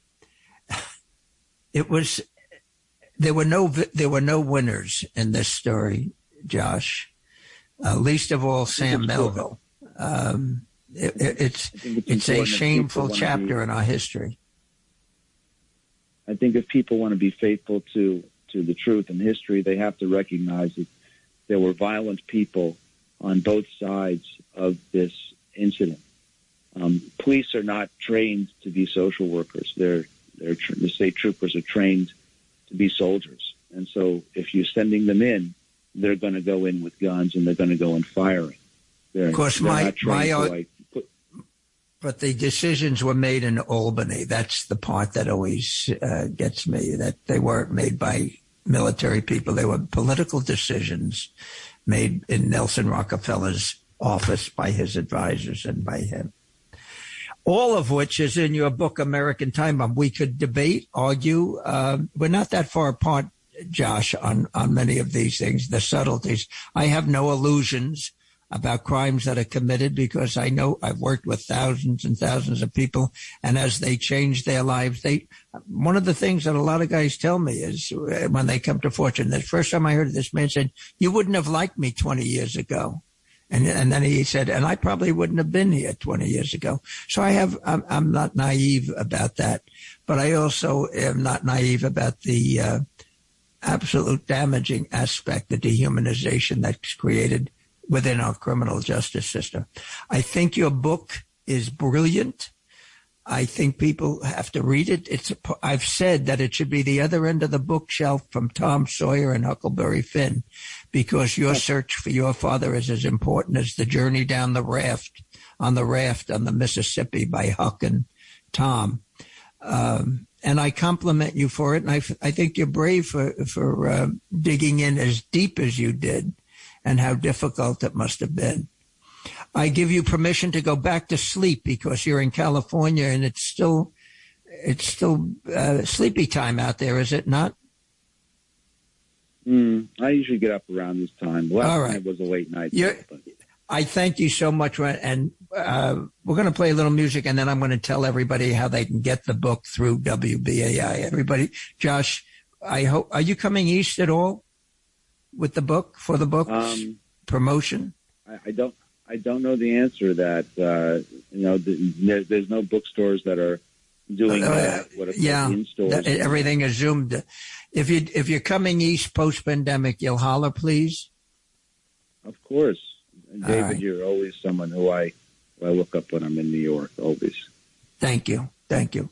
it was there were no there were no winners in this story, Josh. Uh, least of all, Sam Melville. Um, it, it, it's it's, it's a shameful chapter be, in our history. I think if people want to be faithful to, to the truth and history, they have to recognize that there were violent people on both sides of this incident. Um, police are not trained to be social workers. They're, they're the state troopers are trained to be soldiers. And so if you're sending them in, they're going to go in with guns and they're going to go in firing. They're, of course, my, my uh, like put, but the decisions were made in Albany. That's the part that always uh, gets me, that they weren't made by military people. They were political decisions made in Nelson Rockefeller's office by his advisors and by him. All of which is in your book, American Time Bomb. We could debate, argue. Uh, we're not that far apart, Josh, on, on many of these things, the subtleties. I have no illusions about crimes that are committed because I know I've worked with thousands and thousands of people, and as they change their lives, they, one of the things that a lot of guys tell me is when they come to Fortune, the first time I heard this man said, you wouldn't have liked me twenty years ago. And, and then he said, and I probably wouldn't have been here twenty years ago. So I have, I'm, I'm not naive about that, but I also am not naive about the, uh, absolute damaging aspect, the dehumanization that's created within our criminal justice system. I think your book is brilliant. I think people have to read it. It's, I've said that it should be the other end of the bookshelf from Tom Sawyer and Huckleberry Finn, because your search for your father is as important as the journey down the raft, on the raft on the Mississippi by Huck and Tom. Um, And I compliment you for it, and I, I think you're brave for, for uh, digging in as deep as you did and how difficult it must have been. I give you permission to go back to sleep because you're in California and it's still it's still uh, sleepy time out there, is it not? Mm, I usually get up around this time. Last All right. night was a late night. But... I thank you so much, and uh, we're going to play a little music, and then I'm going to tell everybody how they can get the book through W B A I. Everybody, Josh, I hope, are you coming east at all with the book, for the book um, promotion? I, I don't. I don't know the answer to that. Uh, you know, the, there, there's no bookstores that are doing uh, that. What yeah, in stores. Everything is zoomed. If you if you're coming east post pandemic, you'll holler, please. Of course. And David, right. You're always someone who I, who I look up when I'm in New York, always. Thank you. Thank you.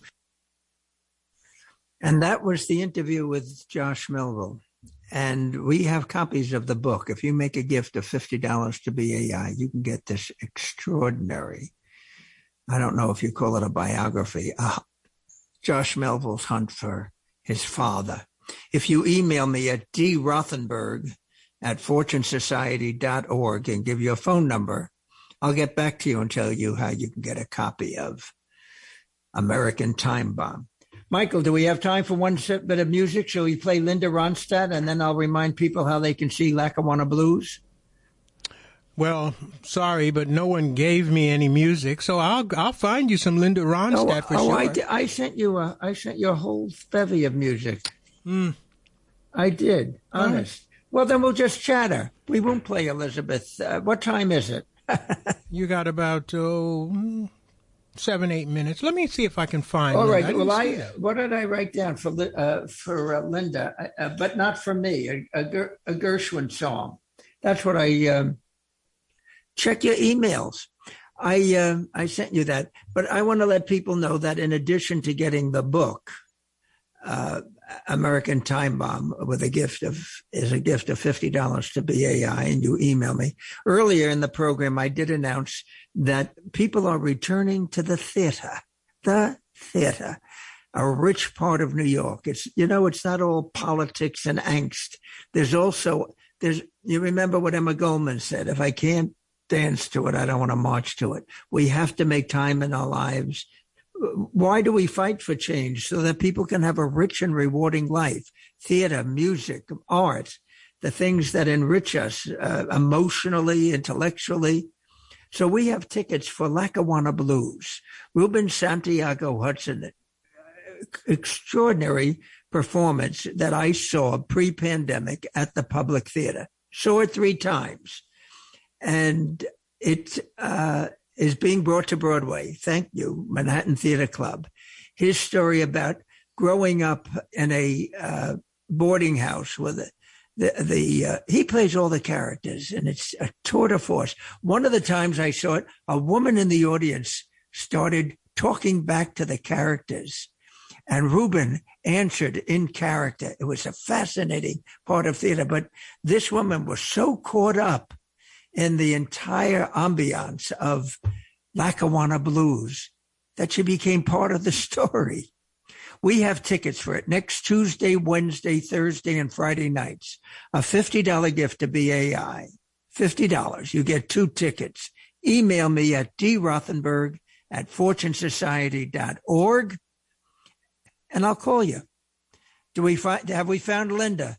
And that was the interview with Josh Melville. And we have copies of the book. If you make a gift of fifty dollars to B A I, you can get this extraordinary, I don't know if you call it a biography, uh, Josh Melville's hunt for his father. If you email me at d rothenberg at fortune society dot org and give your phone number, I'll get back to you and tell you how you can get a copy of American Time Bomb. Michael, do we have time for one bit of music? Shall we play Linda Ronstadt, and then I'll remind people how they can see Lackawanna Blues? Well, sorry, but no one gave me any music, so I'll I'll find you some Linda Ronstadt oh, for oh, sure. I, did, I sent you a I sent you a whole bevy of music. Mm. I did, honest. Right. Well, then we'll just chatter. We won't play Elizabeth. Uh, what time is it? You got about oh, seven, eight minutes. Let me see if I can find. All right. I well, I what did I write down for uh, for uh, Linda, uh, but not for me? A, a, a Gershwin song. That's what I. Um, check your emails. I uh, I sent you that, but I want to let people know that in addition to getting the book, uh, American Time Bomb with a gift of is a gift of fifty dollars to B A I, and you email me. Earlier in the program, I did announce that people are returning to the theater, the theater, a rich part of New York. It's, you know, it's not all politics and angst. There's also, there's, you remember what Emma Goldman said, if I can't dance to it, I don't want to march to it. We have to make time in our lives. Why do we fight for change? So that people can have a rich and rewarding life. Theater, music, art, the things that enrich us uh, emotionally, intellectually. So we have tickets for Lackawanna Blues. Ruben Santiago Hudson, extraordinary performance that I saw pre-pandemic at the Public Theater. Saw it three times. And it uh, is being brought to Broadway. Thank you, Manhattan Theater Club. His story about growing up in a uh, boarding house with a, the, the uh, he plays all the characters, and it's a tour de force. One of the times I saw it, a woman in the audience started talking back to the characters, and Ruben answered in character. It was a fascinating part of theater, but this woman was so caught up in the entire ambiance of Lackawanna Blues that she became part of the story. We have tickets for it next Tuesday, Wednesday, Thursday, and Friday nights. A fifty dollars gift to B A I. fifty dollars. You get two tickets. Email me at d rothenberg at fortune society dot org, and I'll call you. Do we find, have we found Linda?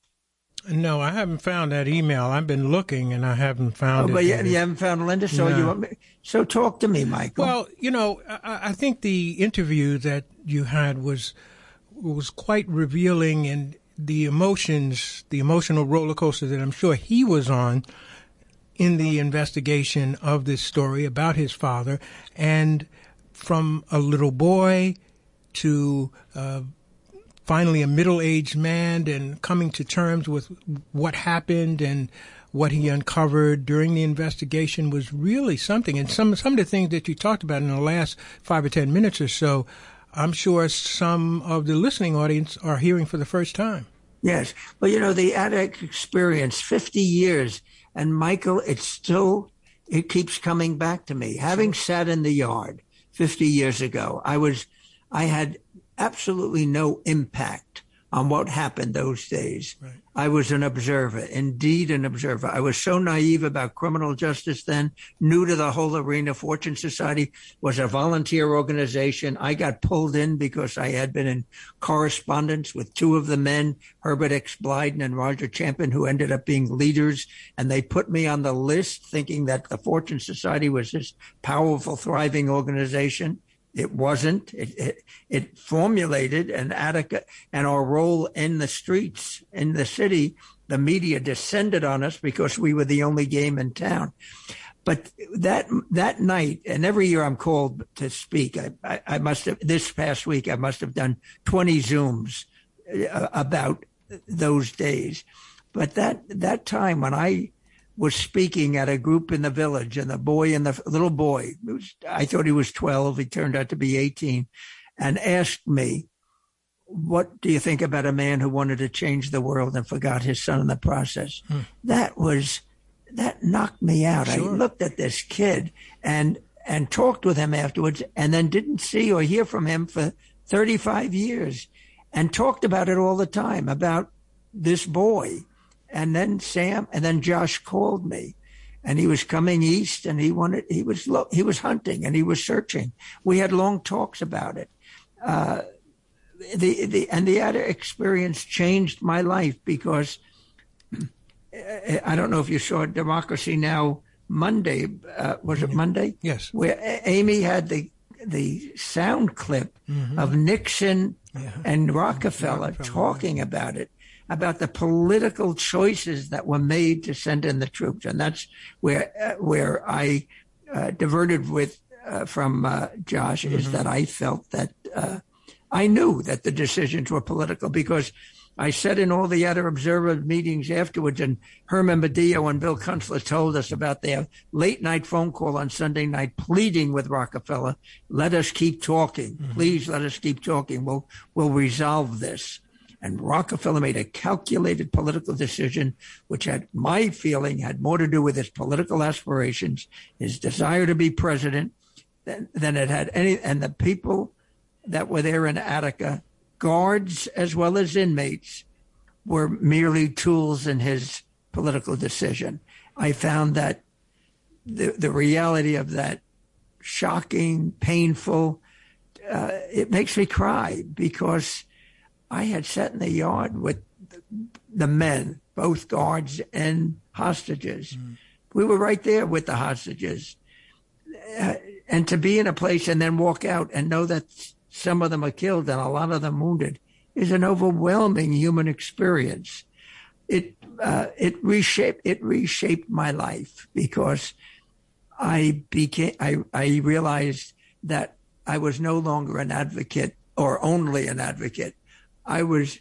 No, I haven't found that email. I've been looking, and I haven't found oh, it. But you, you haven't found Linda, so no. you want me, so talk to me, Michael. Well, you know, I, I think the interview that you had was was quite revealing, and the emotions, the emotional roller coaster that I'm sure he was on in the investigation of this story about his father, and from a little boy to uh, finally a middle-aged man, and coming to terms with what happened and what he uncovered during the investigation was really something. And some some of the things that you talked about in the last five or ten minutes or so, I'm sure some of the listening audience are hearing for the first time. Yes. Well, you know, the addict experience, fifty years, and Michael, it's still, it keeps coming back to me. Having sat in the yard fifty years ago, I was, I had absolutely no impact on what happened those days. Right. I was an observer, indeed an observer. I was so naive about criminal justice then, new to the whole arena. Fortune Society was a volunteer organization. I got pulled in because I had been in correspondence with two of the men, Herbert X. Blyden and Roger Champion, who ended up being leaders. And they put me on the list thinking that the Fortune Society was this powerful, thriving organization. It wasn't. It, it, it formulated an Attica, and our role in the streets, in the city, the media descended on us because we were the only game in town. But that that night, and every year I'm called to speak. I, I, I must have, this past week, I must have done twenty Zooms about those days. But that that time when I was speaking at a group in the village, and the boy and the little boy, was, I thought he was twelve. He turned out to be eighteen, and asked me, what do you think about a man who wanted to change the world and forgot his son in the process? Hmm. That was, that knocked me out. Sure. I looked at this kid and, and talked with him afterwards, and then didn't see or hear from him for thirty-five years, and talked about it all the time, about this boy. And then Sam, and then Josh called me, and he was coming east, and he wanted, he was, he was hunting, and he was searching. We had long talks about it. Uh, the, the, and the other experience changed my life because I don't know if you saw Democracy Now! Monday, uh, was it Monday? Yes. Where Amy had the, the sound clip mm-hmm. of Nixon yeah. and Rockefeller, Rockefeller talking about it, about the political choices that were made to send in the troops. And that's where uh, where I uh, diverted with uh, from uh, Josh, mm-hmm. is that I felt that uh, I knew that the decisions were political, because I sat in all the other observer meetings afterwards, and Herman Badillo and Bill Kunstler told us about their late-night phone call on Sunday night pleading with Rockefeller, let us keep talking. Mm-hmm. Please let us keep talking. We'll, we'll resolve this. And Rockefeller made a calculated political decision, which had, my feeling, had more to do with his political aspirations, his desire to be president, than, than it had any. And the people that were there in Attica, guards as well as inmates, were merely tools in his political decision. I found that the, the reality of that shocking, painful, uh, it makes me cry, because I had sat in the yard with the men, both guards and hostages. Mm. We were right there with the hostages. Uh, and to be in a place and then walk out and know that some of them are killed and a lot of them wounded is an overwhelming human experience. It uh, it reshaped it reshaped my life, because I became I, I realized that I was no longer an advocate or only an advocate. I was,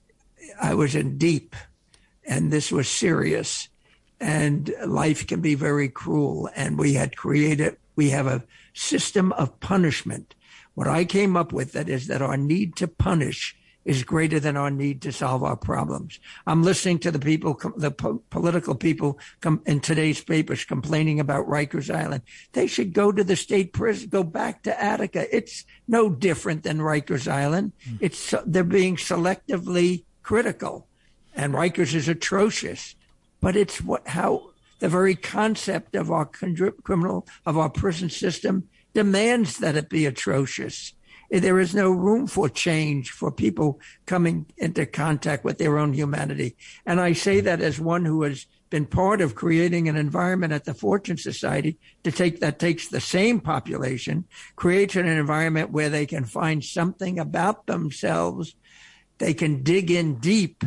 I was in deep, and this was serious, and life can be very cruel. And we had created, we have a system of punishment. What I came up with that is that our need to punish is greater than our need to solve our problems. I'm listening to the people, the po- political people com- in today's papers complaining about Rikers Island. They should go to the state prison, go back to Attica. It's no different than Rikers Island. Mm. It's they're being selectively critical, and Rikers is atrocious. But it's what how the very concept of our criminal of our prison system demands that it be atrocious. There is no room for change for people coming into contact with their own humanity. And I say that as one who has been part of creating an environment at the Fortune Society to take that takes the same population, creates an environment where they can find something about themselves. They can dig in deep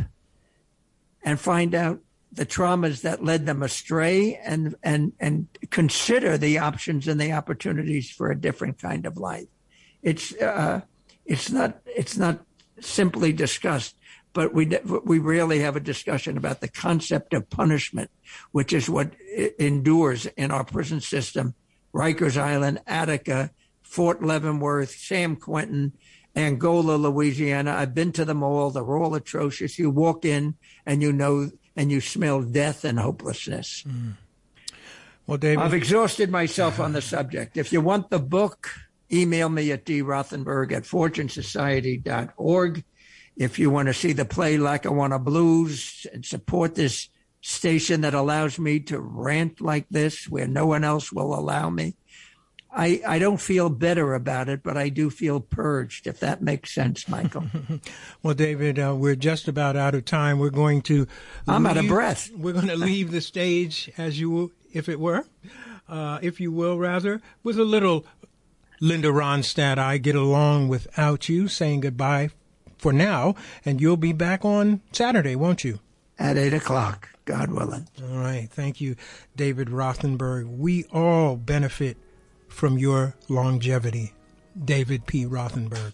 and find out the traumas that led them astray, and, and, and consider the options and the opportunities for a different kind of life. It's uh, it's not it's not simply discussed, but we we rarely have a discussion about the concept of punishment, which is what endures in our prison system. Rikers Island, Attica, Fort Leavenworth, San Quentin, Angola, Louisiana. I've been to them all. They're all atrocious. You walk in and you know and you smell death and hopelessness. Mm. Well, David, I've exhausted myself on the subject. If you want the book, email me at d rothenberg at fortune society dot org. If you want to see the play Lackawanna Blues and support this station that allows me to rant like this where no one else will allow me, I, I don't feel better about it, but I do feel purged, if that makes sense, Michael. Well, David, uh, we're just about out of time. We're going to I'm leave, out of breath. We're going to leave the stage, as you, if it were, uh, if you will, rather, with a little Linda Ronstadt, I Get Along Without You, saying goodbye for now, and you'll be back on Saturday, won't you? At eight o'clock, God willing. All right. Thank you, David Rothenberg. We all benefit from your longevity. David P. Rothenberg.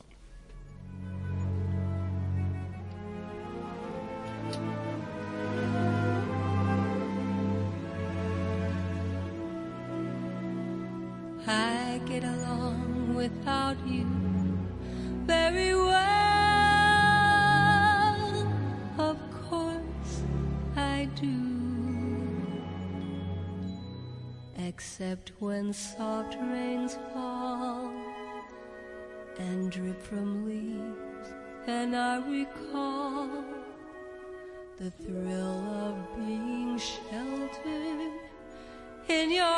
I get along without you very well. Of course I do. Except when soft rains fall and drip from leaves, and I recall the thrill of being sheltered in your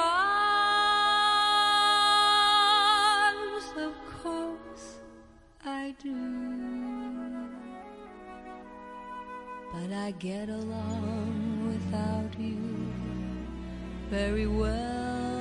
arms. Of course I do. But I get along without you very well.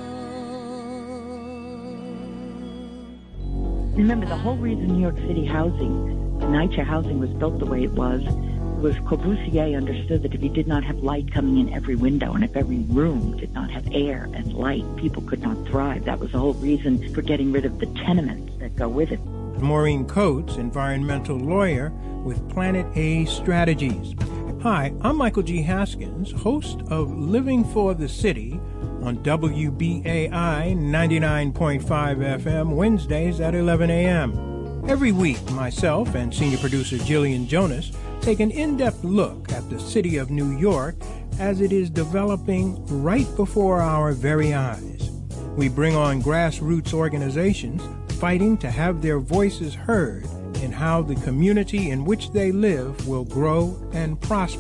Remember, the whole reason New York City housing, NYCHA housing, was built the way it was, was Corbusier understood that if you did not have light coming in every window, and if every room did not have air and light, people could not thrive. That was the whole reason for getting rid of the tenements that go with it. Maureen Coates, environmental lawyer with Planet A Strategies. Hi, I'm Michael G. Haskins, host of Living for the City on W B A I ninety-nine point five F M, Wednesdays at eleven a.m. Every week, myself and senior producer Jillian Jonas take an in-depth look at the city of New York as it is developing right before our very eyes. We bring on grassroots organizations fighting to have their voices heard in how the community in which they live will grow and prosper.